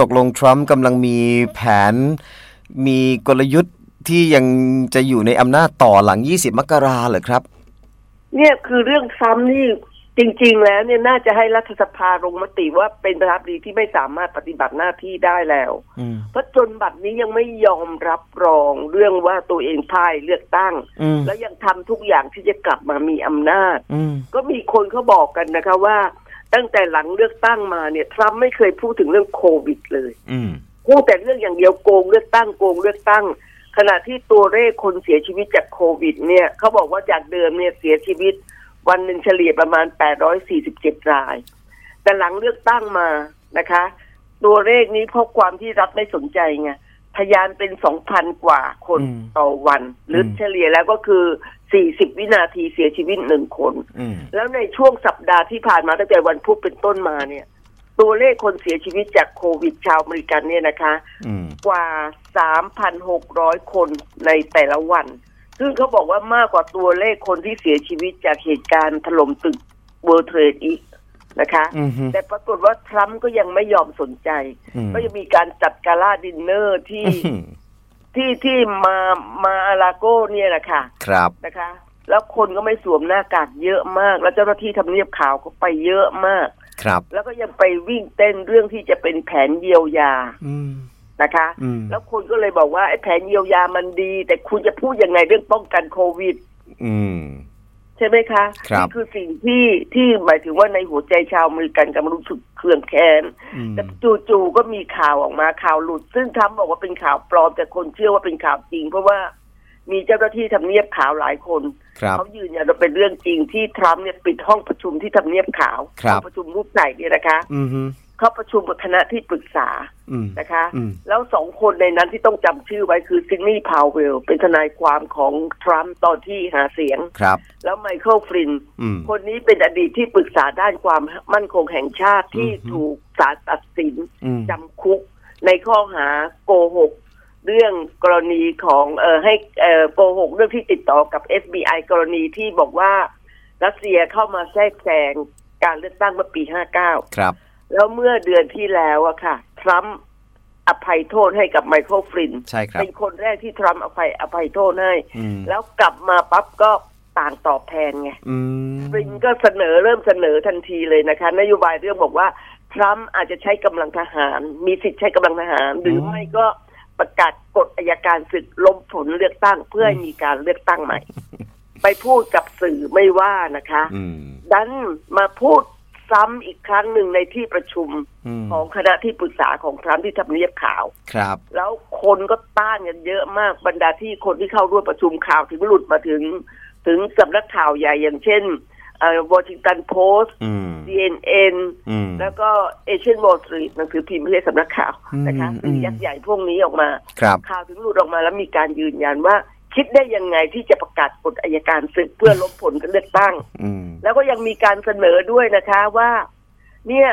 ตกลงทรัมป์กำลังมีแผนมีกลยุทธ์ที่ยังจะอยู่ในอำนาจต่อหลัง20มกราเหรอครับเนี่ยคือเรื่องทรัมป์นี่จริงๆแล้วเนี่ยน่าจะให้รัฐสภาลงมติว่าเป็นประธานาธิบดีที่ไม่สามารถปฏิบัติหน้าที่ได้แล้วเพราะจนบัดนี้ยังไม่ยอมรับรองเรื่องว่าตัวเองพ่ายเลือกตั้งแล้วยังทำทุกอย่างที่จะกลับมามีอำนาจก็มีคนเขาบอกกันนะคะว่าตั้งแต่หลังเลือกตั้งมาเนี่ยทรัมป์ไม่เคยพูดถึงเรื่องโควิดเลยพูดแต่เรื่องอย่างเดียวโกงเลือกตั้งโกงเลือกตั้งขณะที่ตัวเลขคนเสียชีวิตจากโควิดเนี่ยเขาบอกว่าจากเดิมเนี่ยเสียชีวิตวันหนึ่งเฉลี่ยประมาณ847รายแต่หลังเลือกตั้งมานะคะตัวเลขนี้เพราะความที่รัฐไม่สนใจไงทะยานเป็น 2,000 กว่าคนต่อวันหรือเฉลี่ยแล้วก็คือ40วินาทีเสียชีวิต1คนแล้วในช่วงสัปดาห์ที่ผ่านมาตั้งแต่วันพุธเป็นต้นมาเนี่ยตัวเลขคนเสียชีวิตจากโควิดชาวอเมริกันเนี่ยนะคะกว่า 3,600 คนในแต่ละวันซึ่งเขาบอกว่ามากกว่าตัวเลขคนที่เสียชีวิตจากเหตุการณ์ถล่มตึก World Trade อีกนะคะแต่ปรากฏว่าทรัมป์ก็ยังไม่ยอมสนใจก็ยังมีการจัดกาล่าดินเนอร์ที่มาอาลาโกเนี่ยนะคะครับนะคะแล้วคนก็ไม่สวมหน้ากากเยอะมากแล้วเจ้าหน้าที่ทำเนียบขาวก็ไปเยอะมากครับแล้วก็ยังไปวิ่งเต้นเรื่องที่จะเป็นแผนเยียวยานะคะแล้วคนก็เลยบอกว่าไอ้แผนเยียวยามันดีแต่คุณจะพูดยังไงเรื่องป้องกันโควิดใช่ไหมคะนี่คือสิ่งที่หมายถึงว่าในหัวใจชาวอเมริกันกำลังรู้สึกเคืองแค้นแต่จู่ๆก็มีข่าวออกมาข่าวหลุดซึ่งทรัมป์บอกว่าเป็นข่าวปลอมแต่คนเชื่อว่าเป็นข่าวจริงเพราะว่ามีเจ้าหน้าที่ทำเนียบขาวหลายคนเขายืนยันว่าเป็นเรื่องจริงที่ทรัมป์เนี่ยปิดห้องประชุมที่ทำเนียบขาวห้องประชุมรูปใหญ่เนี่ยนะคะเขาประชุมกับคณะที่ปรึกษานะคะแล้ว2คนในนั้นที่ต้องจำชื่อไว้คือซิดนีย์พาวเวลเป็นทนายความของทรัมป์ตอนที่หาเสียงแล้วไมเคิลฟลินคนนี้เป็นอดีตที่ปรึกษาด้านความมั่นคงแห่งชาติที่ถูกศาลตัดสินจำคุกในข้อหาโกหกเรื่องกรณีของให้โกหกเรื่องที่ติดต่อกับ FBI กรณีที่บอกว่ารัสเซียเข้ามาแทรกแซงการเลือกตั้งเมื่อปี59 ครับแล้วเมื่อเดือนที่แล้วอะค่ะทรัมป์อภัยโทษให้กับไมเคิลฟลินเป็นคนแรกที่ทรัมป์อภัยโทษให้แล้วกลับมาปั๊บก็ต่างตอบแทนไงฟลินก็เริ่มเสนอทันทีเลยนะคะนโยบายเรื่องบอกว่าทรัมป์อาจจะใช้กำลังทหารมีสิทธิ์ใช้กำลังทหารหรือไม่ก็ประกาศกฎอัยการศึกล้มผลเลือกตั้งเพื่อให้มีการเลือกตั้งใหม่ไปพูดกับสื่อไม่ว่านะคะดันมาพูดซ้ำอีกครั้งหนึ่งในที่ประชุมของคณะที่ปรึกษาของทรัมป์ที่ทำเนียบขาวแล้วคนก็ต้านกันเยอะมากบรรดาที่คนที่เข้าร่วมประชุมข่าวถึงหลุดมาถึงสำนักข่าวใหญ่อย่างเช่นWashington Post CNN แล้วก็ Asian Wall Street หนังสือพิมพ์ไม่ใช่สำนักข่าวนะคะสื่อยักษ์ใหญ่พวกนี้ออกมาข่าวถึงหลุดออกมาแล้วมีการยืนยันว่าคิดได้ยังไงที่จะประกาศกฎอัยการศึกเพื่อล้มผลการเลือกตั้งแล้วก็ยังมีการเสนอด้วยนะคะว่าเนี่ย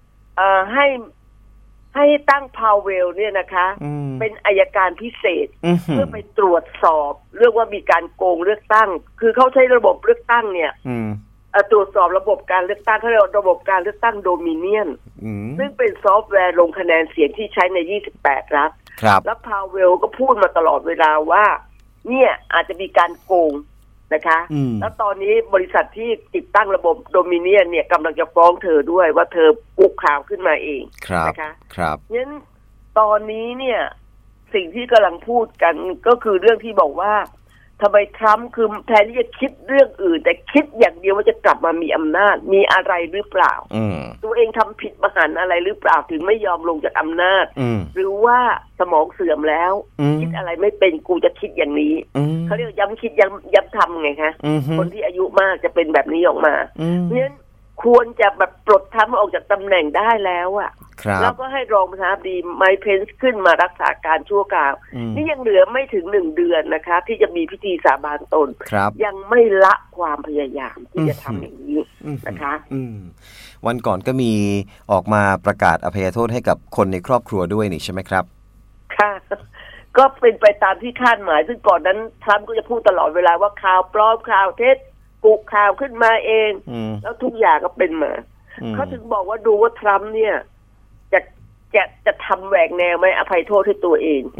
ให้ตั้งพาวเวลเนี่ยนะคะเป็นอัยการพิเศษเพื่อไปตรวจสอบเรื่องว่ามีการโกงเลือกตั้งคือเขาใช้ระบบเลือกตั้งเนี่ยตรวจสอบระบบการเลือกตั้งเขาเรียกระบบการเลือกตั้งโดมิเนียนซึ่งเป็นซอฟต์แวร์ลงคะแนนเสียงที่ใช้ใน28รัฐแล้วพาวเวลก็พูดมาตลอดเวลาว่าเนี่ยอาจจะมีการโกงนะคะแล้วตอนนี้บริษัทที่ติดตั้งระบบโดมิเนียนเนี่ยกำลังจะฟ้องเธอด้วยว่าเธอกุข่าวขึ้นมาเองนะคะงั้นตอนนี้เนี่ยสิ่งที่กำลังพูดกันก็คือเรื่องที่บอกว่าทำไมทรัมป์คือแทนที่จะคิดเรื่องอื่นแต่คิดอย่างเดียวว่าจะกลับมามีอำนาจมีอะไรหรือเปล่าตัวเองทำผิดมหันต์อะไรหรือเปล่าถึงไม่ยอมลงจากอำนาจหรือว่าสมองเสื่อมแล้วคิดอะไรไม่เป็นกูจะคิดอย่างนี้เขาเรียกย้ำคิดย้ำทำไงคะคนที่อายุมากจะเป็นแบบนี้ออกมาเพราะฉะนั้นควรจะแบบปลดทรัมป์ออกจากตำแหน่งได้แล้วอะแล้วก็ให้รองประธานาธิบดีไมค์เพนซ์ขึ้นมารักษาการชั่วคราวนี่ยังเหลือไม่ถึง1เดือนนะคะที่จะมีพิธีสาบานตนยังไม่ละความพยายามที่จะทำอย่างนี้นะคะวันก่อนก็มีออกมาประกาศอภัยโทษให้กับคนในครอบครัวด้วยนี่ใช่ไหมครับค่ะก็เป็นไปตามที่คาดหมายซึ่งก่อนนั้นทรัมป์ก็จะพูดตลอดเวลาว่าข่าวปลอมข่าวเท็จกุข่าวขึ้นมาเองแล้วทุกอย่างก็เป็นมาเขาถึงบอกว่าดูว่าทรัมป์เนี่ยจะทำแหวกแนวไหมอภัยโทษให้ตัวเอง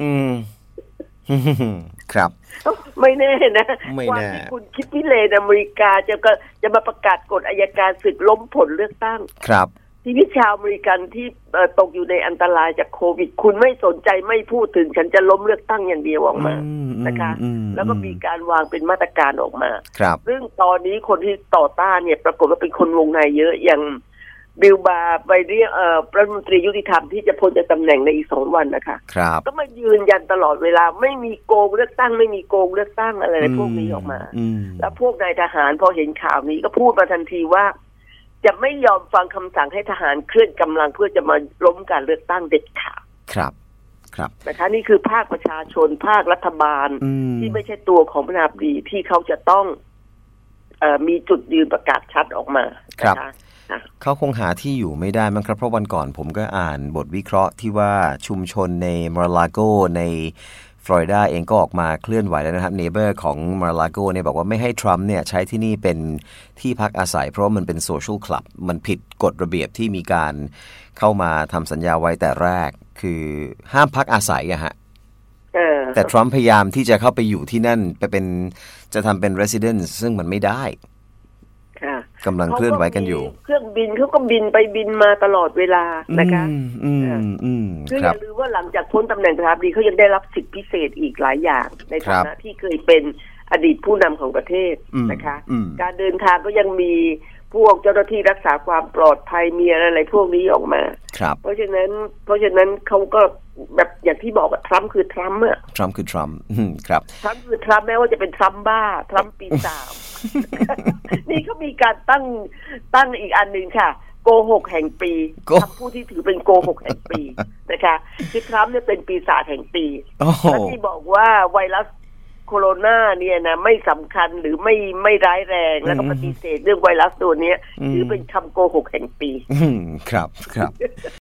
ครับไม่แน่นะไม่แน่ที่คุณคิดพิเรนอเมริกาจะมาประกาศกฎอัยการศึกล้มผลเลือกตั้งครับที่ชาวอเมริกันที่ตกอยู่ในอันตรายจากโควิดคุณไม่สนใจไม่พูดถึงฉันจะล้มเลือกตั้งอย่างเดียวออกมานะคะแล้วก็มีการวางเป็นมาตรการออกมาซึ่งตอนนี้คนที่ต่อต้านเนี่ยปรากฏว่าเป็นคนวงในเยอะอย่างบิลบาร์ไปเรียกรัฐมนตรียุติธรรมที่จะพ้นจากตำแหน่งในอีก2 วันนะคะก็มายืนยันตลอดเวลาไม่มีโกงเลือกตั้งไม่มีโกงเลือกตั้งอะไรพวกนี้ออกมาแล้วพวกนายทหารพอเห็นข่าวนี้ก็พูดมาทันทีว่าจะไม่ยอมฟังคำสั่งให้ทหารเคลื่อนกำลังเพื่อจะมาล้มการเลือกตั้งเด็ดขาดครับนะคะนี่คือภาคประชาชนภาครัฐบาลที่ไม่ใช่ตัวของประธานาธิบดีที่เขาจะต้องมีจุดยืนประกาศชัดออกมานะคะเขาคงหาที่อยู่ไม่ได้มั้งครับเพราะวันก่อนผมก็อ่านบทวิเคราะห์ที่ว่าชุมชนในมาราลาโกในฟลอริดาเองก็ออกมาเคลื่อนไหวแล้วนะครับเนเบอร์ของมาราลาโกเนี่ยบอกว่าไม่ให้ทรัมป์เนี่ยใช้ที่นี่เป็นที่พักอาศัยเพราะมันเป็นโซเชียลคลับมันผิดกฎระเบียบที่มีการเข้ามาทำสัญญาไว้แต่แรกคือห้ามพักอาศัยอะฮะแต่ทรัมป์พยายามที่จะเข้าไปอยู่ที่นั่นไปเป็นจะทำเป็น residence ซึ่งมันไม่ได้กำลังเคลื่อนไหวกันอยู่เครื่องบินเขาก็บินไปบินมาตลอดเวลานะคะคืออย่าลืมว่าหลังจากพ้นตำแหน่งประธานาธิบดีเขายังได้รับสิทธิพิเศษอีกหลายอย่างในฐานะที่เคยเป็นอดีตผู้นำของประเทศนะคะการเดินทางก็ยังมีพวกเจ้าหน้าที่รักษาความปลอดภัยมีอะไรพวกนี้ออกมาเพราะฉะนั้นเขาก็แบบอย่างที่บอกว่าทรัมป์คือทรัมป์อะทรัมป์คือทรัมป์ครับทรัมป์คือทรัมป์แม้ว่าจะเป็นทรัมป์บ้าทรัมป์ปีศาจนี่เขามีการตั้งอีกอันหนึ่งค่ะโกหกแห่งปีคำพูดที่ถือเป็นโกหกแห่งปีนะคะคือทรัมป์เนี่ยเป็นปีศาจแห่งปีและที่บอกว่าไวรัสโคโรนาเนี่ยนะไม่สำคัญหรือไม่ร้ายแรงแล้วก็ปฏิเสธเรื่องไวรัสตัวนี้ถือเป็นคำโกหกแห่งปีครับ